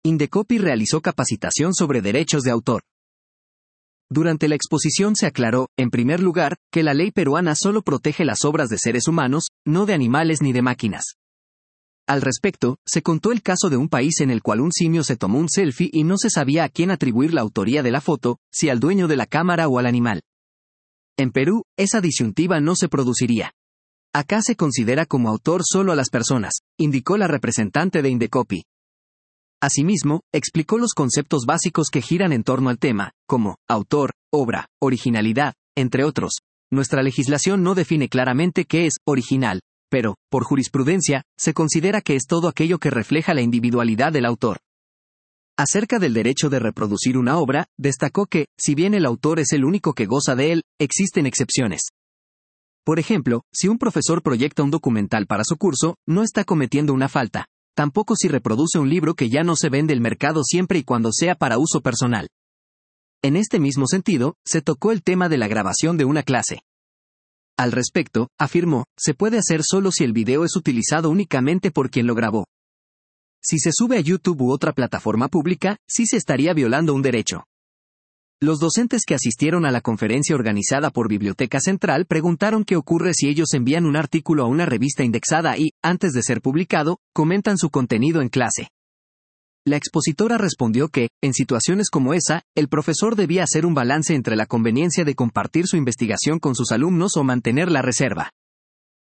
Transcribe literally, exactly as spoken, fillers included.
Indecopy realizó capacitación sobre derechos de autor. Durante la exposición se aclaró, en primer lugar, que la ley peruana solo protege las obras de seres humanos, no de animales ni de máquinas. Al respecto, se contó el caso de un país en el cual un simio se tomó un selfie y no se sabía a quién atribuir la autoría de la foto, si al dueño de la cámara o al animal. En Perú, esa disyuntiva no se produciría. Acá se considera como autor solo a las personas, indicó la representante de Indecopy. Asimismo, explicó los conceptos básicos que giran en torno al tema, como autor, obra, originalidad, entre otros. Nuestra legislación no define claramente qué es original, pero, por jurisprudencia, se considera que es todo aquello que refleja la individualidad del autor. Acerca del derecho de reproducir una obra, destacó que, si bien el autor es el único que goza de él, existen excepciones. Por ejemplo, si un profesor proyecta un documental para su curso, no está cometiendo una falta. Tampoco si reproduce un libro que ya no se vende en el mercado siempre y cuando sea para uso personal. En este mismo sentido, se tocó el tema de la grabación de una clase. Al respecto, afirmó, se puede hacer solo si el video es utilizado únicamente por quien lo grabó. Si se sube a YouTube u otra plataforma pública, sí se estaría violando un derecho. Los docentes que asistieron a la conferencia organizada por Biblioteca Central preguntaron qué ocurre si ellos envían un artículo a una revista indexada y, antes de ser publicado, comentan su contenido en clase. La expositora respondió que, en situaciones como esa, el profesor debía hacer un balance entre la conveniencia de compartir su investigación con sus alumnos o mantener la reserva.